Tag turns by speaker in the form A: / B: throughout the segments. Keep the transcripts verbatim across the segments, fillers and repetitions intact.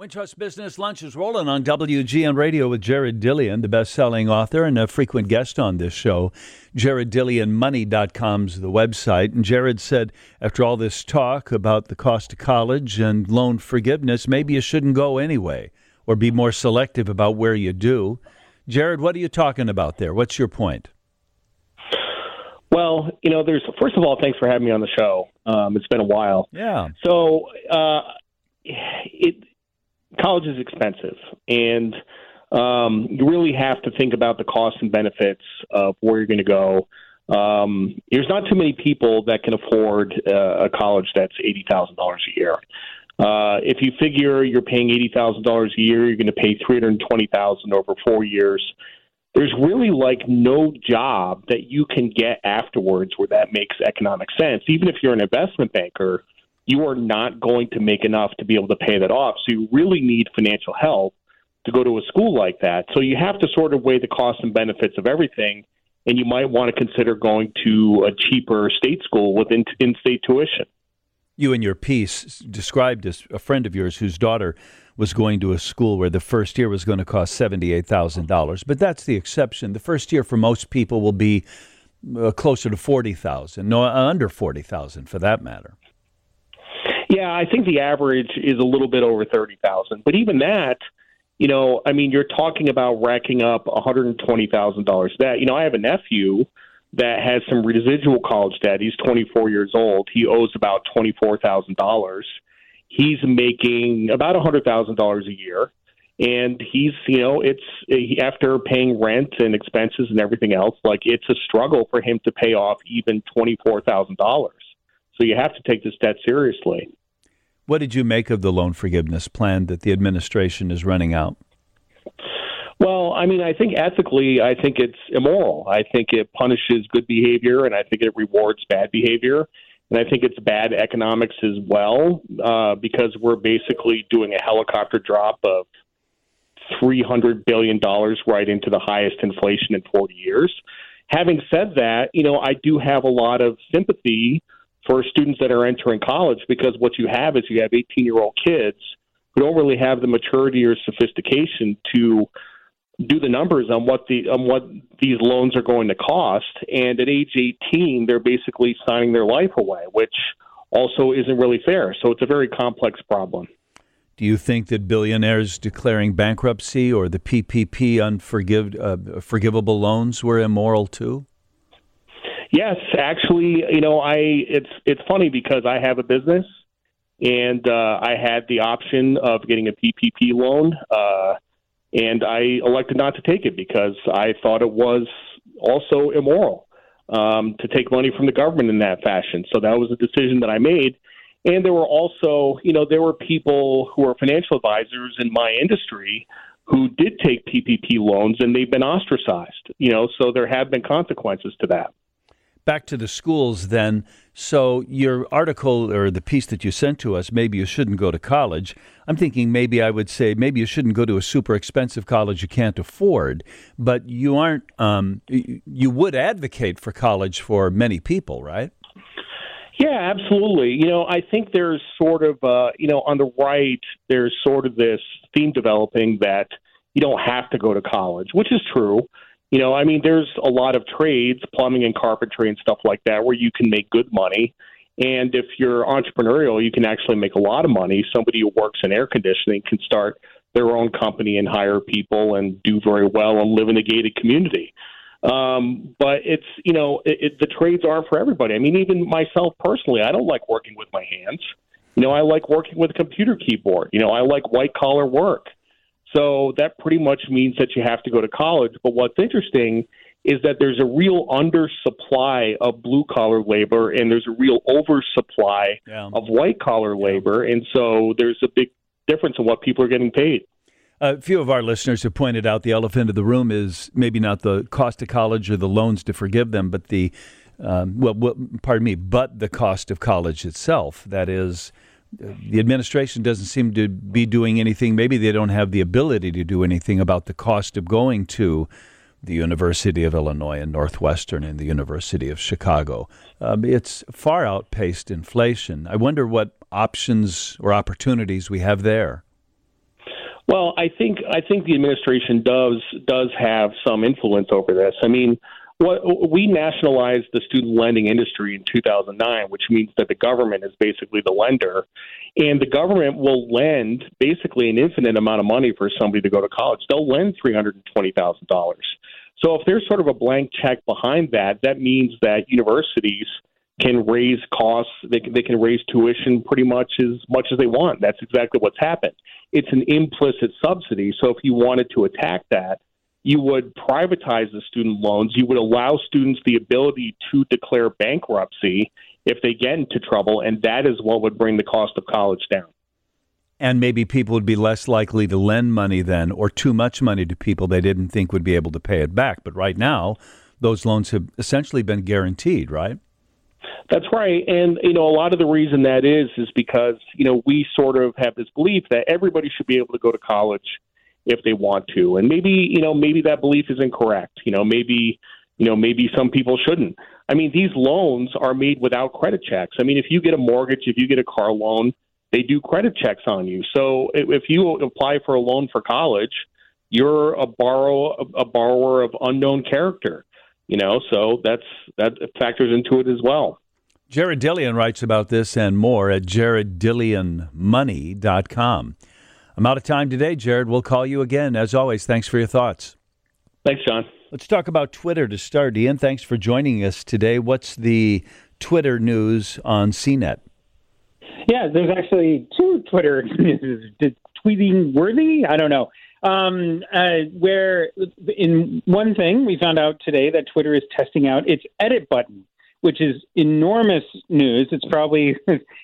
A: Wintrust Business Lunch is rolling on W G N Radio with Jared Dillian, the best-selling author and a frequent guest on this show. Jared Dillian Money dot com's the website. And Jared said, after all this talk about the cost of college and loan forgiveness, maybe you shouldn't go anyway, or be more selective about where you do. Jared, what are you talking about there? What's your point?
B: Well, you know, there's first of all, thanks for having me on the show. Um, it's been a while.
A: Yeah.
B: So, uh, it. College is expensive, and um, you really have to think about the costs and benefits of where you're going to go. Um, there's not too many people that can afford uh, a college that's eighty thousand dollars a year. Uh, if you figure you're paying eighty thousand dollars a year, you're going to pay three hundred twenty thousand dollars over four years. There's really like no job that you can get afterwards where that makes economic sense. Even if you're an investment banker, you are not going to make enough to be able to pay that off. So you really need financial help to go to a school like that. So you have to sort of weigh the costs and benefits of everything, and you might want to consider going to a cheaper state school with in- in-state tuition.
A: You in your piece described as a friend of yours whose daughter was going to a school where the first year was going to cost seventy-eight thousand dollars. But that's the exception. The first year for most people will be uh, closer to forty thousand dollars, no, under forty thousand dollars for that matter.
B: Yeah, I think the average is a little bit over thirty thousand. But even that, you know, I mean, you're talking about racking up one hundred twenty thousand dollars. That, you know, I have a nephew that has some residual college debt. He's twenty-four years old. He owes about twenty-four thousand dollars. He's making about one hundred thousand dollars a year. And he's, you know, it's he, after paying rent and expenses and everything else, like it's a struggle for him to pay off even twenty-four thousand dollars. So you have to take this debt seriously.
A: What did you make of the loan forgiveness plan that the administration is running out?
B: Well, I mean, I think ethically, I think it's immoral. I think it punishes good behavior, and I think it rewards bad behavior. And I think it's bad economics as well, uh, because we're basically doing a helicopter drop of three hundred billion dollars right into the highest inflation in forty years. Having said that, you know, I do have a lot of sympathy for students that are entering college, because what you have is you have eighteen-year-old kids who don't really have the maturity or sophistication to do the numbers on what the on what these loans are going to cost. And at age eighteen, they're basically signing their life away, which also isn't really fair. So it's a very complex problem.
A: Do you think that billionaires declaring bankruptcy or the P P P unforgive, uh, forgivable loans were immoral too?
B: Yes, actually, you know, I it's it's funny because I have a business, and uh, I had the option of getting a P P P loan, uh, and I elected not to take it because I thought it was also immoral um, to take money from the government in that fashion. So that was a decision that I made. And there were also, you know, there were people who are financial advisors in my industry who did take P P P loans, and they've been ostracized, you know, so there have been consequences to that.
A: Back to the schools then. So your article or the piece that you sent to us, maybe you shouldn't go to college. I'm thinking maybe I would say maybe you shouldn't go to a super expensive college you can't afford, but you aren't, um, you would advocate for college for many people, right?
B: Yeah, absolutely. You know, I think there's sort of, uh, you know, on the right, there's sort of this theme developing that you don't have to go to college, which is true. You know, I mean, there's a lot of trades, plumbing and carpentry and stuff like that, where you can make good money. And if you're entrepreneurial, you can actually make a lot of money. Somebody who works in air conditioning can start their own company and hire people and do very well and live in a gated community. Um, but it's, you know, it, it, the trades aren't for everybody. I mean, even myself personally, I don't like working with my hands. You know, I like working with a computer keyboard. You know, I like white collar work. So that pretty much means that you have to go to college. But what's interesting is that there's a real undersupply of blue-collar labor, and there's a real oversupply yeah. of white-collar labor. And so there's a big difference in what people are getting paid.
A: A few of our listeners have pointed out the elephant in the room is maybe not the cost of college or the loans to forgive them, but the, um, well, well, pardon me, but the cost of college itself. That is, the administration doesn't seem to be doing anything. Maybe they don't have the ability to do anything about the cost of going to the University of Illinois and Northwestern and the University of Chicago. Um, it's far outpaced inflation. I wonder what options or opportunities we have there.
B: Well, I think I think the administration does does have some influence over this. I mean, what we nationalized the student lending industry in two thousand nine, which means that the government is basically the lender, and the government will lend basically an infinite amount of money for somebody to go to college. They'll lend three hundred twenty thousand dollars. So if there's sort of a blank check behind that, that means that universities can raise costs. They can, they can raise tuition pretty much as much as they want. That's exactly what's happened. It's an implicit subsidy. So if you wanted to attack that, you would privatize the student loans. You would allow students the ability to declare bankruptcy if they get into trouble, and that is what would bring the cost of college down.
A: And maybe people would be less likely to lend money then, or too much money to people they didn't think would be able to pay it back. But right now, those loans have essentially been guaranteed, right?
B: That's right. And, you know, a lot of the reason that is, is because, you know, we sort of have this belief that everybody should be able to go to college if they want to. And maybe, you know, maybe that belief is incorrect. You know, maybe, you know, maybe some people shouldn't. I mean, these loans are made without credit checks. I mean, if you get a mortgage, if you get a car loan, they do credit checks on you. So if you apply for a loan for college, you're a borrow a borrower of unknown character. You know, so that's that factors into it as well.
A: Jared Dillian writes about this and more at jared dillian money dot com. I'm out of time today, Jared. We'll call you again. As always, thanks for your thoughts.
B: Thanks, John.
A: Let's talk about Twitter to start. Ian, thanks for joining us today. What's the Twitter news on C net?
C: Yeah, there's actually two Twitter news. Tweeting worthy? I don't know. Um, uh, where in one thing we found out today that Twitter is testing out its edit button, which is enormous news. It's probably,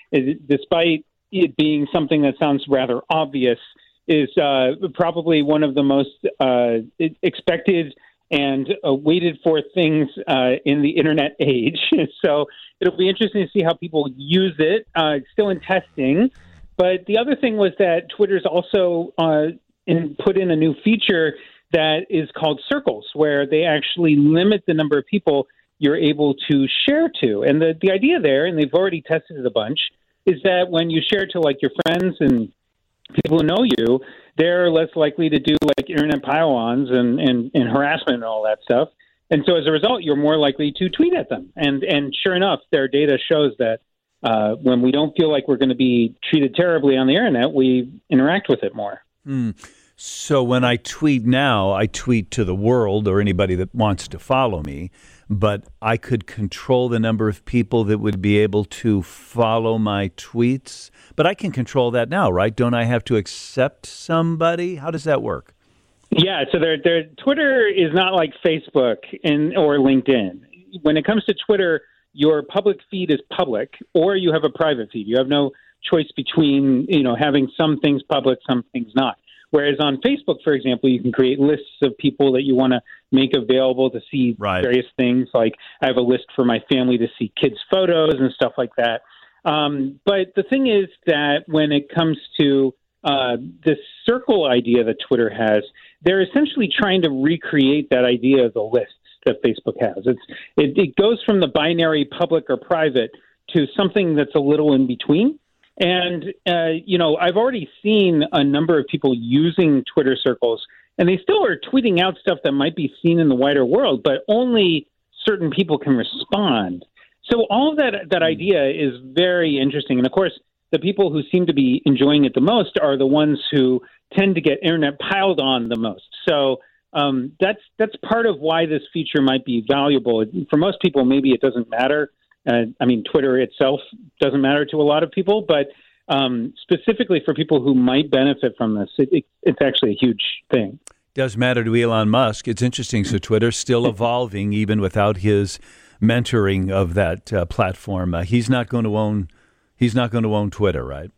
C: despite it being something that sounds rather obvious, is uh, probably one of the most uh, expected and uh, waited for things uh, in the internet age. So it'll be interesting to see how people use it. Uh, it's still in testing. But the other thing was that Twitter's also uh, in, put in a new feature that is called Circles, where they actually limit the number of people you're able to share to. And the, the idea there, and they've already tested it a bunch, is that when you share to like your friends and people who know you, they're less likely to do like internet pile-ons and, and, and harassment and all that stuff. And so as a result, you're more likely to tweet at them. And and sure enough, their data shows that uh, when we don't feel like we're going to be treated terribly on the internet, we interact with it more.
A: Hmm. So when I tweet now, I tweet to the world or anybody that wants to follow me, but I could control the number of people that would be able to follow my tweets. But I can control that now, right? Don't I have to accept somebody? How does that work?
C: Yeah, so their their Twitter is not like Facebook and or LinkedIn. When it comes to Twitter, your public feed is public, or you have a private feed. You have no choice between, you know, having some things public, some things not. Whereas on Facebook, for example, you can create lists of people that you want to make available to see
A: right.
C: various things. Like I have a list for my family to see kids' photos and stuff like that. Um, but the thing is that when it comes to uh, this circle idea that Twitter has, they're essentially trying to recreate that idea of the lists that Facebook has. It's it, it goes from the binary public or private to something that's a little in between. And, uh, you know, I've already seen a number of people using Twitter circles, and they still are tweeting out stuff that might be seen in the wider world, but only certain people can respond. So all of that that idea is very interesting. And, of course, the people who seem to be enjoying it the most are the ones who tend to get internet piled on the most. So um, that's that's part of why this feature might be valuable. For most people, maybe it doesn't matter. Uh, I mean, Twitter itself doesn't matter to a lot of people, but um, specifically for people who might benefit from this, it, it, it's actually a huge thing.
A: Does matter to Elon Musk. It's interesting. So Twitter's still evolving even without his mentoring of that uh, platform. Uh, he's not going to own. He's not going to own Twitter, right?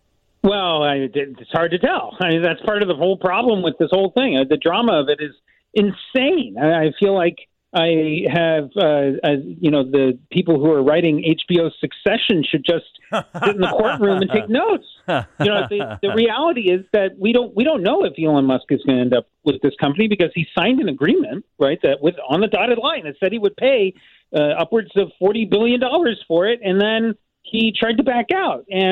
C: Well, I, it's hard to tell. I mean, that's part of the whole problem with this whole thing. Uh, the drama of it is insane. I, I feel like I have, uh, uh, you know, the people who are writing H B O's Succession should just sit in the courtroom and take notes. You know, the, the reality is that we don't we don't know if Elon Musk is going to end up with this company because he signed an agreement, right, that with on the dotted line that said he would pay uh, upwards of forty billion dollars for it, and then he tried to back out. And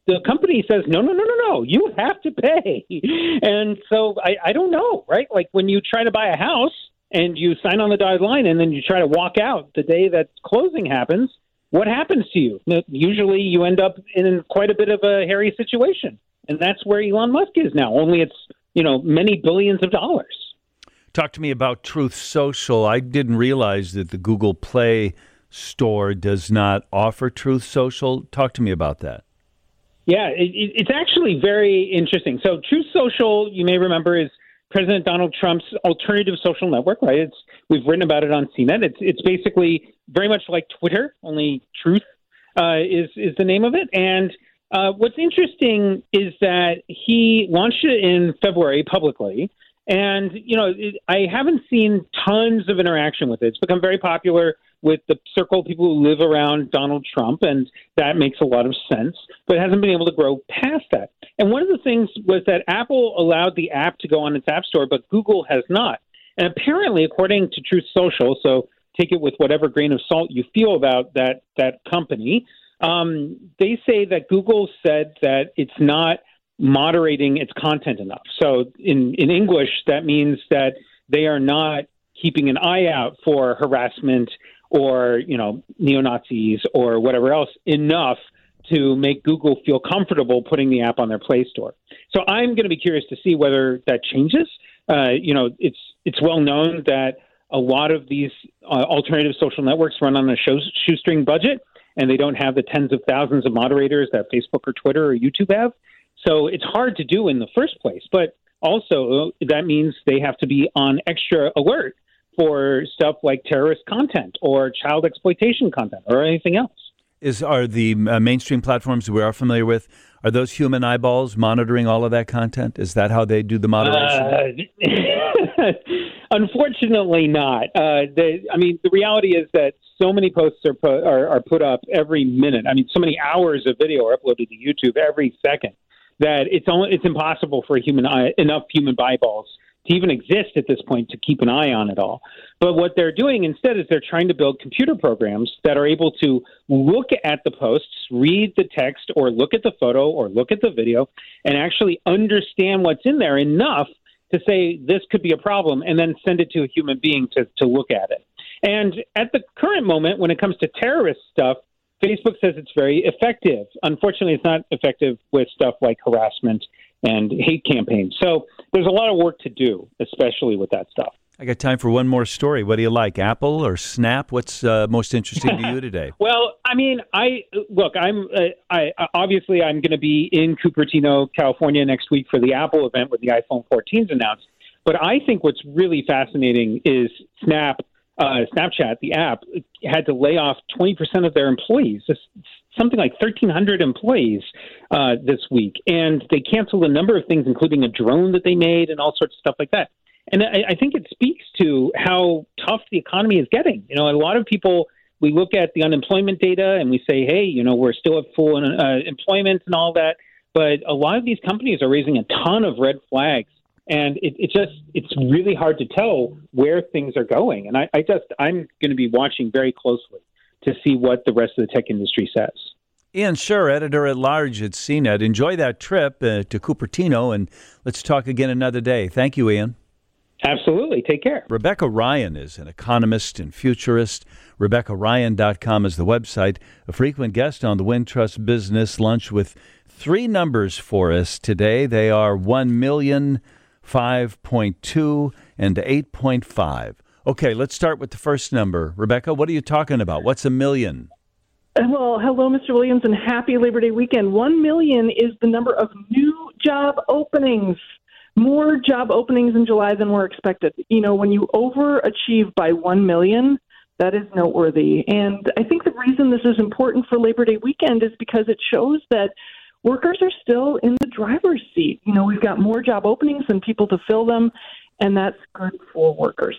C: the company says, no, no, no, no, no, you have to pay. And so I, I don't know, right? Like when you try to buy a house and you sign on the dotted line and then you try to walk out the day that closing happens, what happens to you? Usually you end up in quite a bit of a hairy situation. And that's where Elon Musk is now, only it's, you know, many billions of dollars.
A: Talk to me about Truth Social. I didn't realize that the Google Play Store does not offer Truth Social. Talk to me about that.
C: Yeah, it, it's actually very interesting. So Truth Social, you may remember, is President Donald Trump's alternative social network, right? It's we've written about it on C net. It's it's basically very much like Twitter, only Truth uh, is is the name of it. And uh, what's interesting is that he launched it in February publicly. And, you know, it, I haven't seen tons of interaction with it. It's become very popular with the circle of people who live around Donald Trump, and that makes a lot of sense, but it hasn't been able to grow past that. And one of the things was that Apple allowed the app to go on its app store, but Google has not. And apparently, according to Truth Social, so take it with whatever grain of salt you feel about that, that company, um, they say that Google said that it's not moderating its content enough. So in, in English, that means that they are not keeping an eye out for harassment or, you know, neo-Nazis or whatever else enough to make Google feel comfortable putting the app on their Play Store. So I'm going to be curious to see whether that changes. Uh, you know, it's it's well known that a lot of these uh, alternative social networks run on a show, shoestring budget, and they don't have the tens of thousands of moderators that Facebook or Twitter or YouTube have. So it's hard to do in the first place. But also, that means they have to be on extra alert for stuff like terrorist content or child exploitation content or anything else.
A: Is are the uh, mainstream platforms we are familiar with, are those human eyeballs monitoring all of that content? Is that how they do the moderation?
C: Uh, unfortunately not. Uh, they, I mean, the reality is that so many posts are, put, are, are put up every minute. I mean, so many hours of video are uploaded to YouTube every second that it's only, it's impossible for a human eye, enough human eyeballs to even exist at this point to keep an eye on it all. But what they're doing instead is they're trying to build computer programs that are able to look at the posts, read the text, or look at the photo, or look at the video, and actually understand what's in there enough to say this could be a problem, and then send it to a human being to, to look at it. And at the current moment, when it comes to terrorist stuff, Facebook says it's very effective. Unfortunately, it's not effective with stuff like harassment and hate campaigns. So there's a lot of work to do, especially with that stuff.
A: I got time for one more story. What do you like, Apple or Snap? What's uh, most interesting to you today?
C: Well, I mean, I look. I'm uh, I obviously I'm going to be in Cupertino, California next week for the Apple event when the iPhone fourteen is announced. But I think what's really fascinating is Snap. Uh, Snapchat, the app, had to lay off twenty percent of their employees, it's something like thirteen hundred employees uh, this week. And they canceled a number of things, including a drone that they made and all sorts of stuff like that. And I, I think it speaks to how tough the economy is getting. You know, a lot of people, we look at the unemployment data and we say, hey, you know, we're still at full uh, employment and all that. But a lot of these companies are raising a ton of red flags. And it, it just, it's really hard to tell where things are going. And I, I just, I'm going to be watching very closely to see what the rest of the tech industry says.
A: Ian Sherr, editor-at-large at C net. Enjoy that trip uh, to Cupertino, and let's talk again another day. Thank you, Ian.
C: Absolutely. Take care.
A: Rebecca Ryan is an economist and futurist. Rebecca Ryan dot com is the website. A frequent guest on the Wintrust Business Lunch with three numbers for us today. They are one million, five point two, and eight point five. Okay, let's start with the first number. Rebecca, what are you talking about? What's a million?
D: Well, hello, Mister Williams, and happy Labor Day weekend. One million is the number of new job openings. More job openings in July than were expected. You know, when you overachieve by one million, that is noteworthy. And I think the reason this is important for Labor Day weekend is because it shows that workers are still in the driver's seat. You know, we've got more job openings than people to fill them, and that's good for workers.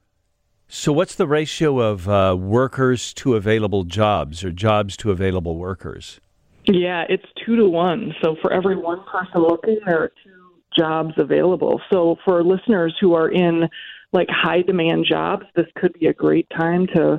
A: So what's the ratio of uh, workers to available jobs or jobs to available workers?
D: Yeah, it's two to one. So for every one person looking, there are two jobs available. So for listeners who are in like high demand jobs, this could be a great time to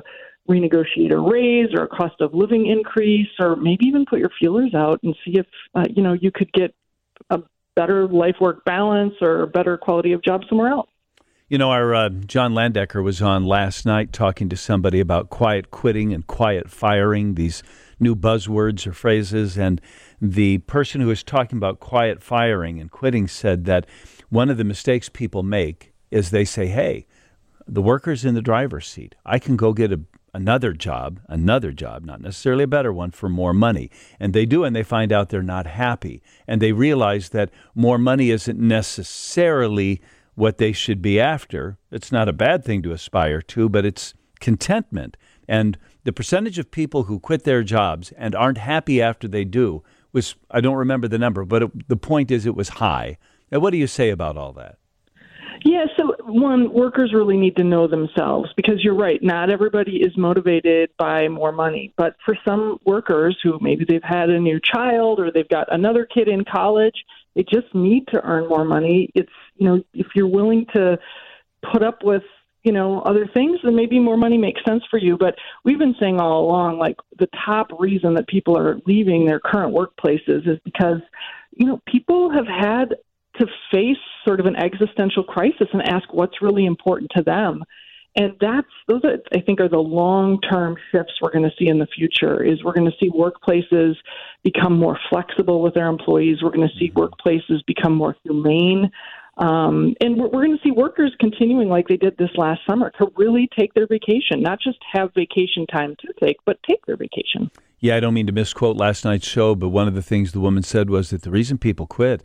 D: renegotiate a raise or a cost of living increase, or maybe even put your feelers out and see if, uh, you know, you could get a better life-work balance or a better quality of job somewhere else.
A: You know, our uh, John Landecker was on last night talking to somebody about quiet quitting and quiet firing, these new buzzwords or phrases. And the person who was talking about quiet firing and quitting said that one of the mistakes people make is they say, hey, the worker's in the driver's seat. I can go get a, another job, another job, not necessarily a better one, for more money. And they do, and they find out they're not happy. And they realize that more money isn't necessarily what they should be after. It's not a bad thing to aspire to, but it's contentment. And the percentage of people who quit their jobs and aren't happy after they do was, I don't remember the number, but it, the point is it was high. Now, what do you say about all that?
D: Yeah, so one, workers really need to know themselves, because you're right, not everybody is motivated by more money. But for some workers who maybe they've had a new child or they've got another kid in college, they just need to earn more money. It's, you know, if you're willing to put up with, you know, other things, then maybe more money makes sense for you. But we've been saying all along, like, the top reason that people are leaving their current workplaces is because, you know, people have had to face sort of an existential crisis and ask what's really important to them. And that's, those are, I think, are the long-term shifts we're going to see in the future. Is we're going to see workplaces become more flexible with their employees. We're going to see workplaces become more humane. Um, and we're, we're going to see workers continuing like they did this last summer to really take their vacation, not just have vacation time to take, but take their vacation.
A: Yeah, I don't mean to misquote last night's show, but one of the things the woman said was that the reason people quit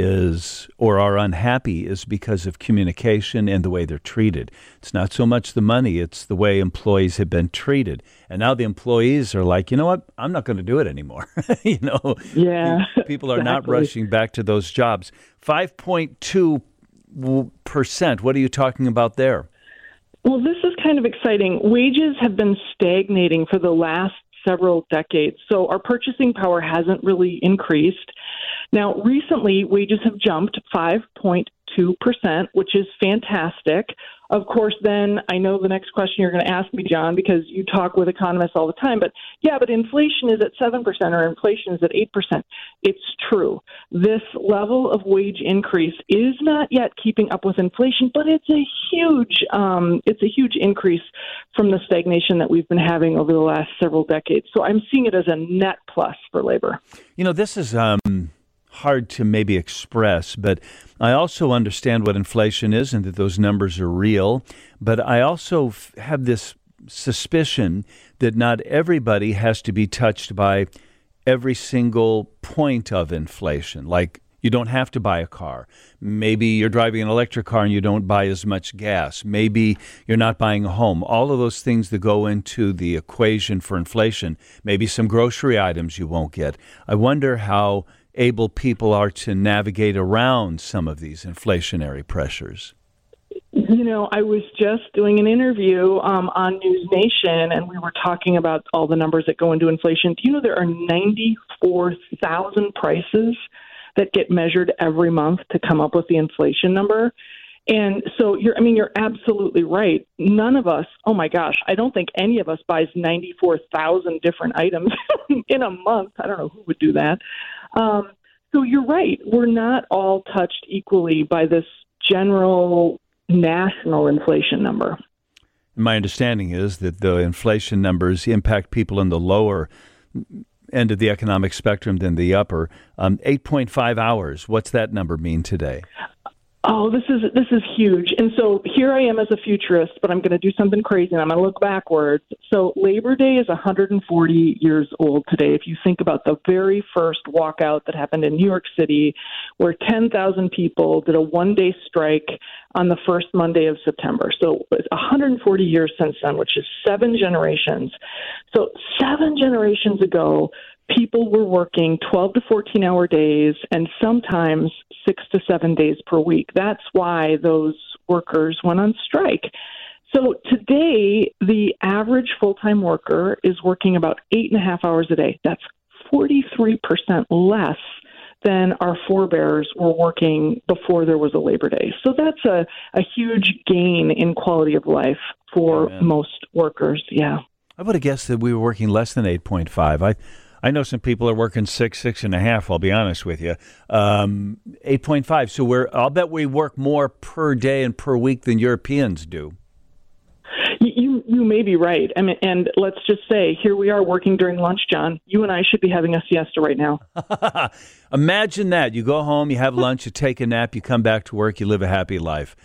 A: is, or are unhappy, is because of communication and the way they're treated. It's not so much the money, it's the way employees have been treated. And now the employees are like, you know what, I'm not going to do it anymore. you know,
D: yeah,
A: people are
D: exactly.
A: not rushing back to those jobs. five point two percent, what are you talking about there?
D: Well, this is kind of exciting. Wages have been stagnating for the last several decades. So our purchasing power hasn't really increased. Now, recently, wages have jumped five point two percent, which is fantastic. Of course, then I know the next question you're going to ask me, John, because you talk with economists all the time, but yeah, but inflation is at seven percent or inflation is at eight percent. It's true. This level of wage increase is not yet keeping up with inflation, but it's a huge, um, it's a huge increase from the stagnation that we've been having over the last several decades. So I'm seeing it as a net plus for labor.
A: You know, this is um, hard to maybe express, but I also understand what inflation is and that those numbers are real. But I also f- have this suspicion that not everybody has to be touched by every single point of inflation. Like, you don't have to buy a car. Maybe you're driving an electric car and you don't buy as much gas. Maybe you're not buying a home. All of those things that go into the equation for inflation. Maybe some grocery items you won't get. I wonder how able people are to navigate around some of these inflationary pressures.
D: You know, I was just doing an interview um, on News Nation, and we were talking about all the numbers that go into inflation. Do you know there are ninety-four thousand prices that get measured every month to come up with the inflation number? And so, you're, I mean, you're absolutely right. None of us, oh my gosh, I don't think any of us buys ninety-four thousand different items in a month. I don't know who would do that. Um, so you're right. We're not all touched equally by this general national inflation number.
A: My understanding is that the inflation numbers impact people in the lower end of the economic spectrum than the upper. Um, eight point five hours. What's that number mean today?
D: Oh, this is this is huge. And so here I am as a futurist, but I'm going to do something crazy, and I'm going to look backwards. So Labor Day is one hundred forty years old today. If you think about the very first walkout that happened in New York City, where ten thousand people did a one-day strike on the first Monday of September. So it's one hundred forty years since then, which is seven generations. So seven generations ago, people were working twelve to fourteen hour days and sometimes six to seven days per week. That's why those workers went on strike. So today, the average full-time worker is working about eight and a half hours a day. That's forty-three percent less than our forebears were working before there was a Labor Day. So that's a, a huge gain in quality of life for
A: Amen.
D: Most workers. Yeah.
A: I would have guessed that we were working less than eight point five. I I know some people are working six, six and a half, I'll be honest with you. Um, eight point five. So we're, I'll bet we work more per day and per week than Europeans do.
D: You you may be right. I mean, and let's just say, here we are working during lunch, John. You and I should be having a siesta right now.
A: Imagine that. You go home, you have lunch, you take a nap, you come back to work, you live a happy life.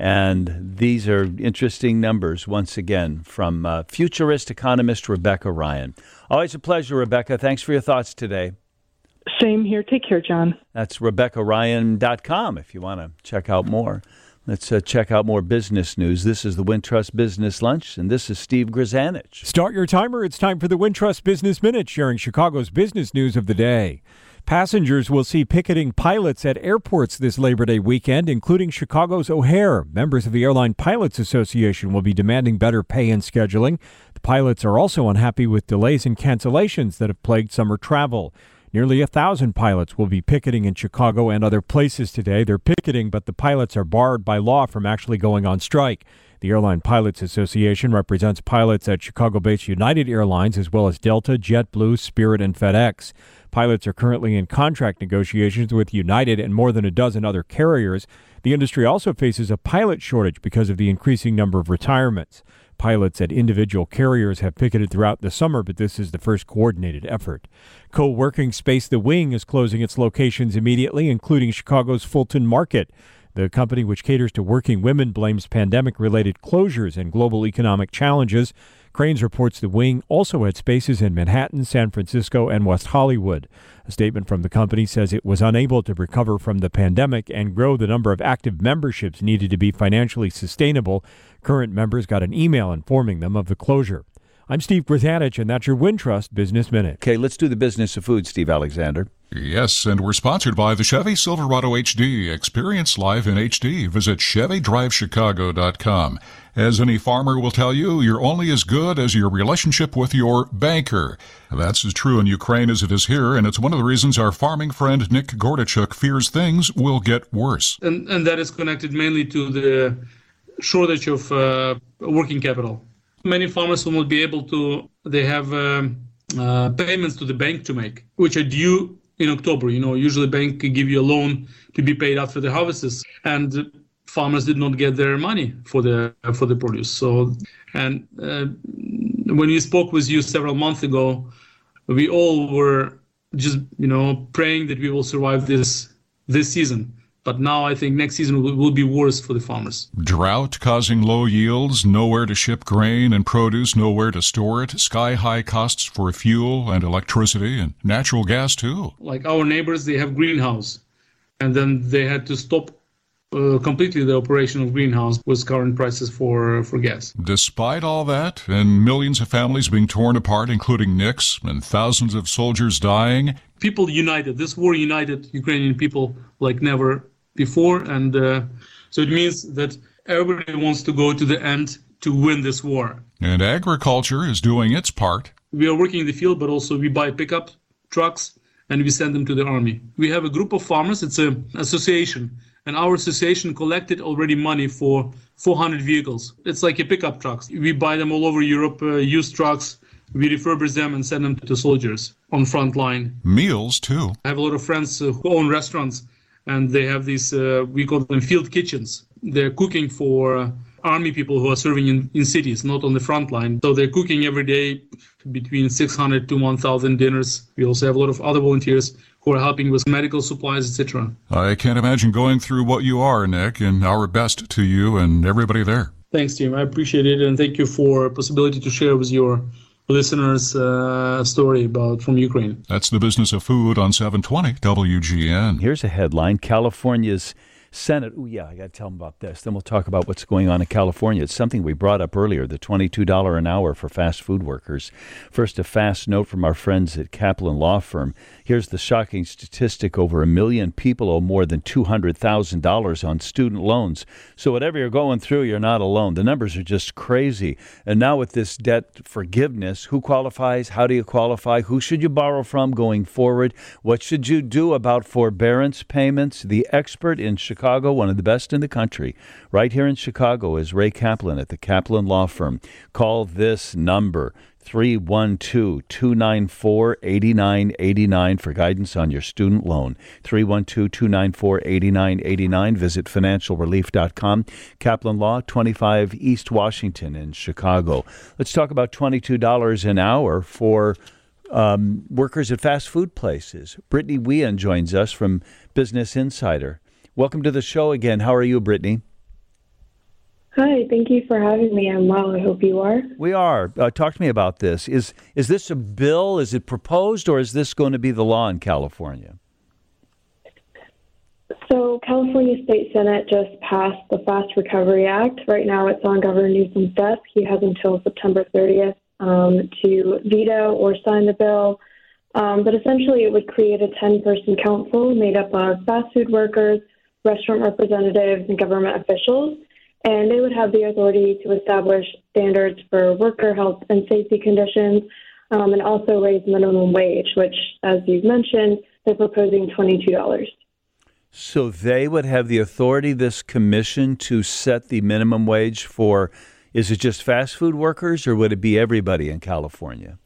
A: And these are interesting numbers, once again, from uh, futurist economist Rebecca Ryan. Always a pleasure, Rebecca. Thanks for your thoughts today.
D: Same here. Take care, John.
A: That's Rebecca Ryan dot com if you want to check out more. Let's uh, check out more business news. This is the Wintrust Business Lunch, and this is Steve Grzanich.
E: Start your timer. It's time for the Wintrust Business Minute, sharing Chicago's business news of the day. Passengers will see picketing pilots at airports this Labor Day weekend, including Chicago's O'Hare. Members of the Airline Pilots Association will be demanding better pay and scheduling. The pilots are also unhappy with delays and cancellations that have plagued summer travel. Nearly a thousand pilots will be picketing in Chicago and other places today. They're picketing, but the pilots are barred by law from actually going on strike. The Airline Pilots Association represents pilots at Chicago-based United Airlines as well as Delta, JetBlue, Spirit, and FedEx. Pilots are currently in contract negotiations with United and more than a dozen other carriers. The industry also faces a pilot shortage because of the increasing number of retirements. Pilots at individual carriers have picketed throughout the summer, but this is the first coordinated effort. Co-working space The Wing is closing its locations immediately, including Chicago's Fulton Market. The company, which caters to working women, blames pandemic-related closures and global economic challenges. Crain's reports The Wing also had spaces in Manhattan, San Francisco, and West Hollywood. A statement from the company says it was unable to recover from the pandemic and grow the number of active memberships needed to be financially sustainable. Current members got an email informing them of the closure. I'm Steve Grzanich, and that's your Wintrust Business Minute.
A: Okay, let's do the business of food, Steve Alexander.
F: Yes, and we're sponsored by the Chevy Silverado H D. Experience life in H D. Visit Chevy Drive Chicago dot com. As any farmer will tell you, you're only as good as your relationship with your banker. That's as true in Ukraine as it is here, and it's one of the reasons our farming friend Nick Gordichuk fears things will get worse.
G: And, and that is connected mainly to the shortage of uh, working capital. Many farmers will not be able to, they have um, uh, payments to the bank to make, which are due in October. You know, usually bank can give you a loan to be paid after the harvests, and farmers did not get their money for the for the produce. So, and uh, when we spoke with you several months ago, we all were just, you know, praying that we will survive this this season. But now I think next season will, will be worse for the farmers.
F: Drought causing low yields, nowhere to ship grain and produce, nowhere to store it, sky-high costs for fuel and electricity and natural gas, too.
G: Like our neighbors, they have greenhouse, and then they had to stop uh, completely the operation of greenhouse with current prices for, for gas.
F: Despite all that, and millions of families being torn apart, including Nick's, and thousands of soldiers dying,
G: people united. This war united Ukrainian people like never before, and uh, so it means that everybody wants to go to the end to win this war.
F: And agriculture is doing its part.
G: We are working in the field, but also we buy pickup trucks and we send them to the army. We have a group of farmers, it's an association, and our association collected already money for four hundred vehicles. It's like a pickup trucks. We buy them all over Europe, uh, used trucks. We refurbish them and send them to soldiers on front line.
F: Meals, too.
G: I have a lot of friends uh, who own restaurants, and they have these, uh, we call them field kitchens. They're cooking for uh, army people who are serving in, in cities, not on the front line. So they're cooking every day between six hundred to one thousand dinners. We also have a lot of other volunteers who are helping with medical supplies, et cetera.
F: I can't imagine going through what you are, Nick, and our best to you and everybody there.
G: Thanks, Tim. I appreciate it, and thank you for the possibility to share with your listeners' uh, story about from Ukraine.
F: That's the business of food on seven twenty W G N.
A: Here's a headline. California's Senate. Oh, yeah, I got to tell them about this. Then we'll talk about what's going on in California. It's something we brought up earlier, the twenty-two dollars an hour for fast food workers. First, a fast note from our friends at Kaplan Law Firm. Here's the shocking statistic. Over a million people owe more than two hundred thousand dollars on student loans. So whatever you're going through, you're not alone. The numbers are just crazy. And now with this debt forgiveness, who qualifies? How do you qualify? Who should you borrow from going forward? What should you do about forbearance payments? The expert in Chicago Chicago, one of the best in the country. Right here in Chicago is Ray Kaplan at the Kaplan Law Firm. Call this number, three one two, two nine four, eight nine eight nine for guidance on your student loan. three one two, two nine four, eight nine eight nine. Visit financial relief dot com. Kaplan Law, twenty-five East Washington in Chicago. Let's talk about twenty-two dollars an hour for um, workers at fast food places. Brittany Wien joins us from Business Insider. Welcome to the show again. How are you, Brittany?
H: Hi, thank you for having me. I'm well. I hope you are.
A: We are. Uh, talk to me about this. Is is this a bill? Is it proposed, or is this going to be the law in California?
H: So California State Senate just passed the Fast Recovery Act. Right now it's on Governor Newsom's desk. He has until September thirtieth um, to veto or sign the bill. Um, but essentially it would create a ten-person council made up of fast food workers, restaurant representatives, and government officials. And they would have the authority to establish standards for worker health and safety conditions um, and also raise minimum wage, which, as you've mentioned, they're proposing twenty-two dollars.
A: So they would have the authority, this commission, to set the minimum wage for, is it just fast food workers, or would it be everybody in California?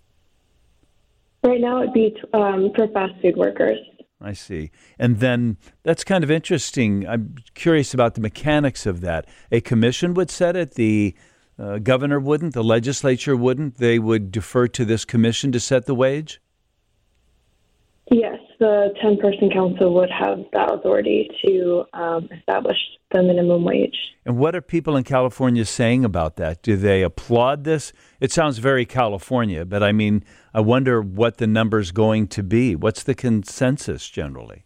H: Right now it'd be um, for fast food workers.
A: I see. And then that's kind of interesting. I'm curious about the mechanics of that. A commission would set it. The uh, governor wouldn't. The legislature wouldn't. They would defer to this commission to set the wage?
H: Yes, the ten-person council would have that authority to um, establish the minimum wage.
A: And what are people in California saying about that? Do they applaud this? It sounds very California, but I mean, I wonder what the number's going to be. What's the consensus generally?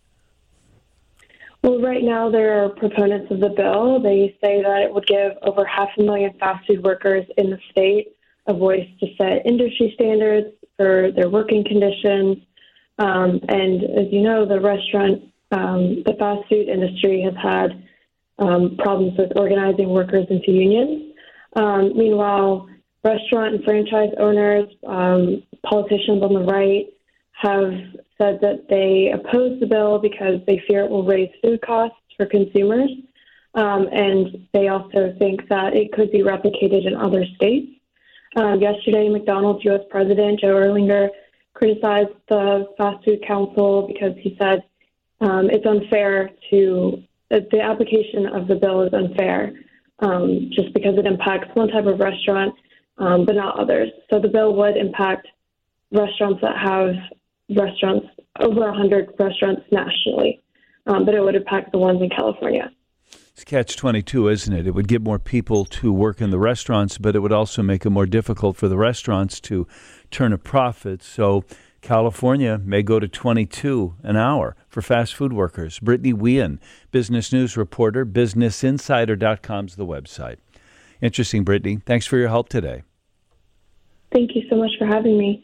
H: Well, right now there are proponents of the bill. They say that it would give over half a million fast food workers in the state a voice to set industry standards for their working conditions. Um, and as you know, the restaurant, um, the fast food industry has had um, problems with organizing workers into unions. Um, meanwhile, restaurant and franchise owners, um, politicians on the right have said that they oppose the bill because they fear it will raise food costs for consumers. Um, and they also think that it could be replicated in other states. Um, yesterday, McDonald's U S President Joe Erlinger criticized the Fast Food Council because he said um, it's unfair to, uh, the application of the bill is unfair um, just because it impacts one type of restaurant, um, but not others. So the bill would impact restaurants that have restaurants, over one hundred restaurants nationally, um, but it would impact the ones in California.
A: It's catch twenty-two, isn't it? It would get more people to work in the restaurants, but it would also make it more difficult for the restaurants to turn a profit. So California may go to twenty-two an hour for fast food workers. Brittany Wien, business news reporter, business insider dot com's the website. Interesting, Brittany. Thanks for your help today.
H: Thank you so much for having me.